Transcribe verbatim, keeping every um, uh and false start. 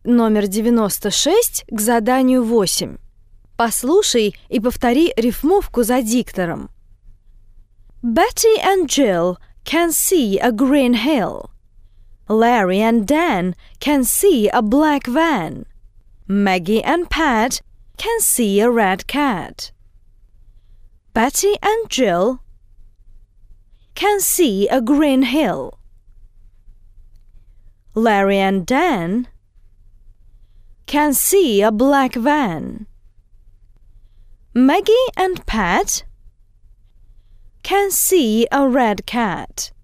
номер девяносто шесть к заданию восемь. Послушай и повтори рифмовку за диктором. Betty and Jill can see a green hill. Larry and Dan can see a black van. Maggie and Pat can see a red cat. Betty and Jill can see a green hill. Larry and Dan can see a black van. Maggie and Pat can see a red cat.